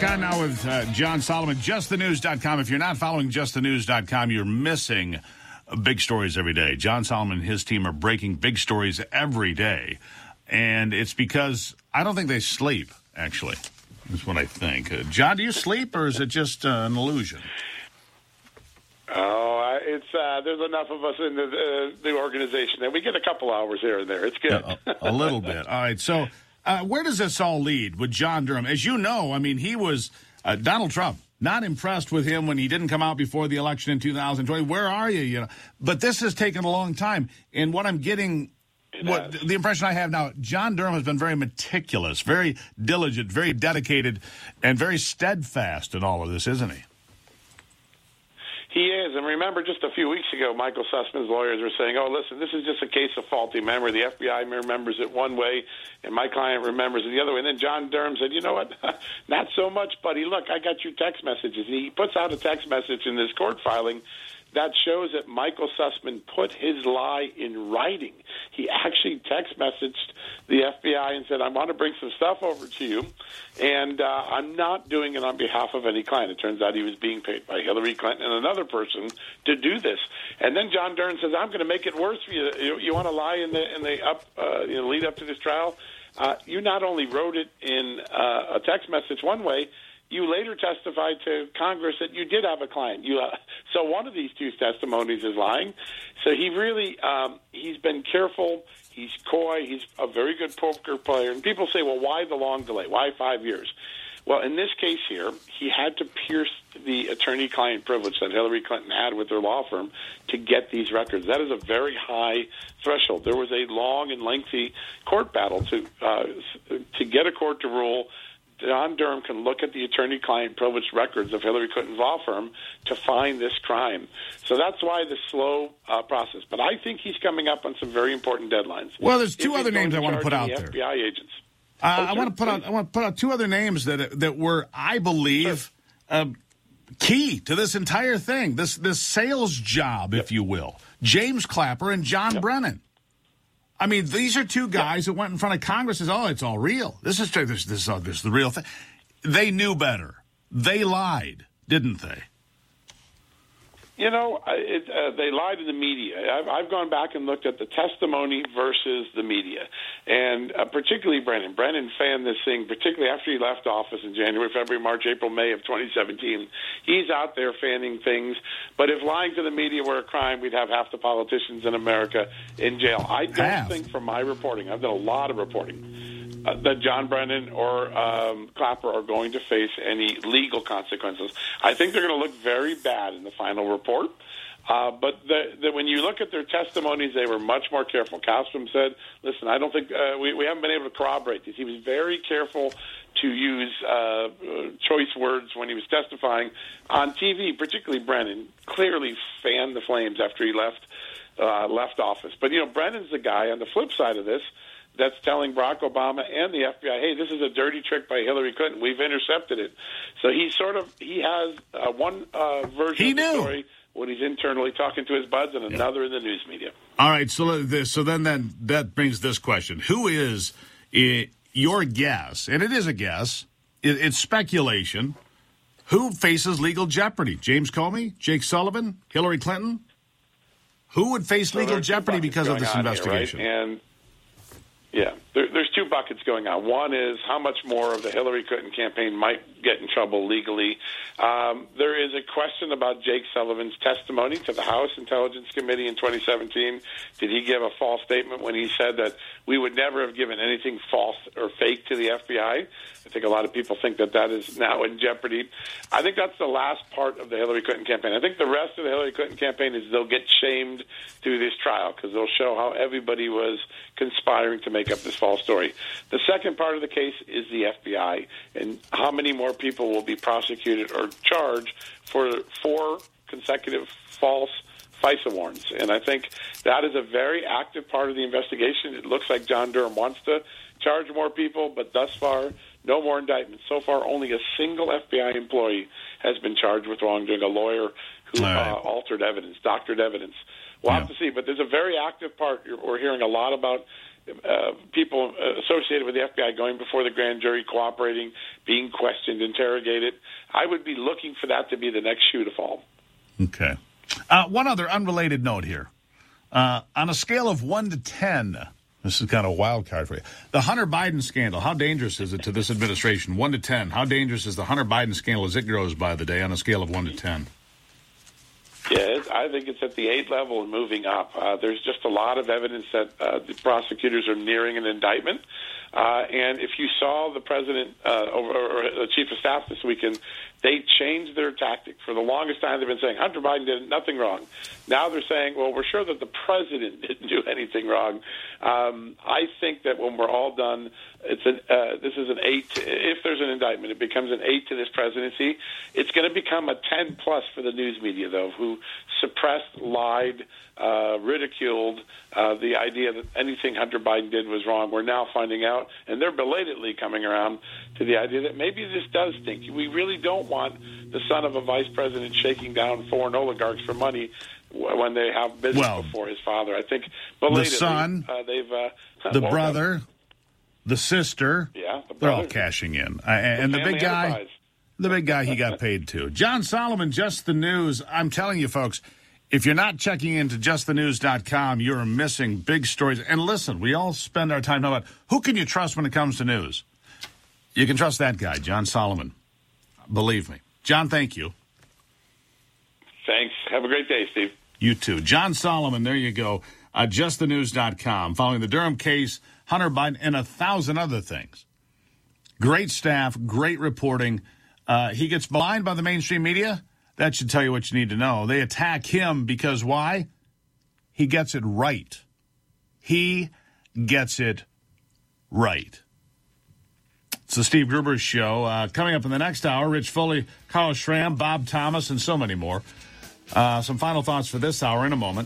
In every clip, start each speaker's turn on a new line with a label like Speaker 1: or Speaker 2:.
Speaker 1: Back on now with John Solomon, justthenews.com. If you're not following justthenews.com, you're missing big stories every day. John Solomon and his team are breaking big stories every day. And it's because I don't think they sleep, actually. That's what I think. John, do you sleep, or is it just an illusion?
Speaker 2: Oh, there's enough of us in the organization that we get a couple hours here and there. It's good.
Speaker 1: A little bit. All right. So where does this all lead with John Durham? As you know, I mean, he was Donald Trump. Not impressed with him when he didn't come out before the election in 2020. Where are you? You know, but this has taken a long time. And what I'm getting, the impression I have now, John Durham has been very meticulous, very diligent, very dedicated, and very steadfast in all of this, isn't he?
Speaker 2: He is. And remember, just a few weeks ago, Michael Sussman's lawyers were saying, oh, listen, this is just a case of faulty memory. The FBI remembers it one way, and my client remembers it the other way. And then John Durham said, you know what, not so much, buddy. Look, I got your text messages. And he puts out a text message in this court filing that shows that Michael Sussman put his lie in writing. He actually text messaged the FBI and said, I want to bring some stuff over to you, and I'm not doing it on behalf of any client. It turns out he was being paid by Hillary Clinton and another person to do this. And then John Durham says, I'm going to make it worse for you. You want to lie in the lead up to this trial? You not only wrote it in a text message one way, you later testified to Congress that you did have a client. So one of these two testimonies is lying. So he really, he's been careful. He's coy. He's a very good poker player. And people say, well, why the long delay? Why 5 years? Well, in this case here, he had to pierce the attorney-client privilege that Hillary Clinton had with her law firm to get these records. That is a very high threshold. There was a long and lengthy court battle to get a court to rule John Durham can look at the attorney-client privileged records of Hillary Clinton's law firm to find this crime. So that's why the slow process. But I think he's coming up on some very important deadlines.
Speaker 1: Well, there's two other names I want to put out there.
Speaker 2: FBI agents.
Speaker 1: I want to put out two other names that were, I believe, key to this entire thing. This sales job, if you will. James Clapper and John Brennan. I mean, these are two guys that went in front of Congress and said, oh, it's all real. This is the real thing. They knew better. They lied, didn't they?
Speaker 2: You know, they lied to the media. I've gone back and looked at the testimony versus the media, and particularly Brennan. Brennan fanned this thing, particularly after he left office in January, February, March, April, May of 2017. He's out there fanning things. But if lying to the media were a crime, we'd have half the politicians in America in jail. I don't think from my reporting, I've done a lot of reporting, that John Brennan or Clapper are going to face any legal consequences. I think they're going to look very bad in the final report. But when you look at their testimonies, they were much more careful. Kastrom said, listen, I don't think we haven't been able to corroborate these. He was very careful to use choice words when he was testifying on TV, particularly Brennan. Clearly fanned the flames after he left office. But, you know, Brennan's the guy on the flip side of this that's telling Barack Obama and the FBI, hey, this is a dirty trick by Hillary Clinton. We've intercepted it. So he has one version of the story when he's internally talking to his buds and another in the news media.
Speaker 1: All right, so then that brings this question. Who is your guess, and it is a guess, it's speculation, who faces legal jeopardy? James Comey, Jake Sullivan, Hillary Clinton? Who would face legal jeopardy because of this investigation?
Speaker 2: Here, right? And yeah, there's two buckets going on. One is how much more of the Hillary Clinton campaign might get in trouble legally. There is a question about Jake Sullivan's testimony to the House Intelligence Committee in 2017. Did he give a false statement when he said that we would never have given anything false or fake to the FBI? I think a lot of people think that is now in jeopardy. I think that's the last part of the Hillary Clinton campaign. I think the rest of the Hillary Clinton campaign is they'll get shamed through this trial because they'll show how everybody was conspiring to make up this false story. The second part of the case is the FBI and how many more people will be prosecuted or charged for 4 consecutive false FISA warrants. And I think that is a very active part of the investigation. It looks like John Durham wants to charge more people, but thus far, no more indictments. So far, only a single FBI employee has been charged with wrongdoing, a lawyer who altered evidence, doctored evidence. We'll have to see, but there's a very active part. We're hearing a lot about people associated with the FBI going before the grand jury, cooperating, being questioned, interrogated. I would be looking for that to be the next shoe to fall.
Speaker 1: Okay. One other unrelated note here. On a scale of 1 to 10, this is kind of a wild card for you. The Hunter Biden scandal, how dangerous is it to this administration? 1 to 10. How dangerous is the Hunter Biden scandal as it grows by the day on a scale of 1 to 10?
Speaker 2: Yeah, I think it's at the 8 level and moving up. There's just a lot of evidence that the prosecutors are nearing an indictment. And if you saw the president or the chief of staff this weekend, they changed their tactic. For the longest time, they've been saying Hunter Biden did nothing wrong. Now they're saying, well, we're sure that the president didn't do anything wrong. I think that when we're all done, this is an 8. If there's an indictment, it becomes an 8 to this presidency. It's going to become a 10 plus for the news media, though, who suppressed, lied, ridiculed the idea that anything Hunter Biden did was wrong. We're now finding out, and they're belatedly coming around to the idea that maybe this does stink. We really don't want the son of a vice president shaking down foreign oligarchs for money when they have business before his father. I think belatedly,
Speaker 1: the son,
Speaker 2: they've
Speaker 1: the brother, the sister, they're all cashing in, and the big guy.
Speaker 2: Enterprise.
Speaker 1: The big guy, he got paid too. John Solomon, Just the News. I'm telling you, folks, if you're not checking into justthenews.com, you're missing big stories. And listen, we all spend our time talking about who can you trust when it comes to news. You can trust that guy, John Solomon. Believe me. John, thank you.
Speaker 2: Thanks. Have a great day, Steve.
Speaker 1: You too. John Solomon, there you go. Justthenews.com. Following the Durham case, Hunter Biden, and 1,000 other things. Great staff, great reporting. He gets maligned by the mainstream media. That should tell you what you need to know. They attack him because why? He gets it right. He gets it right. It's the Steve Gruber Show. Coming up in the next hour, Rich Foley, Carl Schramm, Bob Thomas, and so many more. Some final thoughts for this hour in a moment.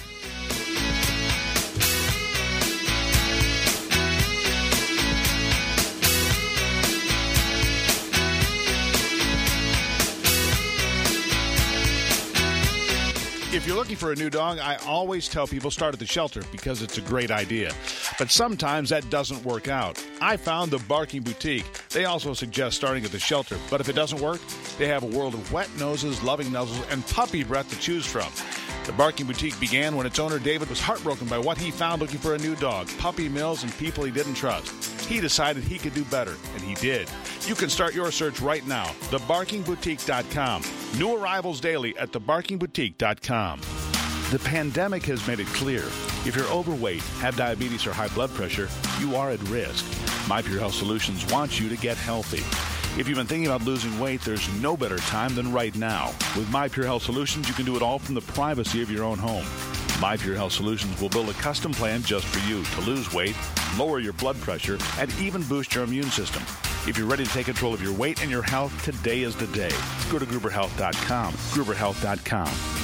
Speaker 3: If you're looking for a new dog, I always tell people start at the shelter because it's a great idea. But sometimes that doesn't work out. I found the Barking Boutique. They also suggest starting at the shelter. But if it doesn't work, they have a world of wet noses, loving nuzzles, and puppy breath to choose from. The Barking Boutique began when its owner, David, was heartbroken by what he found looking for a new dog, puppy mills, and people he didn't trust. He decided he could do better, and he did. You can start your search right now, thebarkingboutique.com. New arrivals daily at thebarkingboutique.com. The pandemic has made it clear. If you're overweight, have diabetes, or high blood pressure, you are at risk. My Pure Health Solutions wants you to get healthy. If you've been thinking about losing weight, there's no better time than right now. With My Pure Health Solutions, you can do it all from the privacy of your own home. My Pure Health Solutions will build a custom plan just for you to lose weight, lower your blood pressure, and even boost your immune system. If you're ready to take control of your weight and your health, today is the day. Go to GruberHealth.com. GruberHealth.com.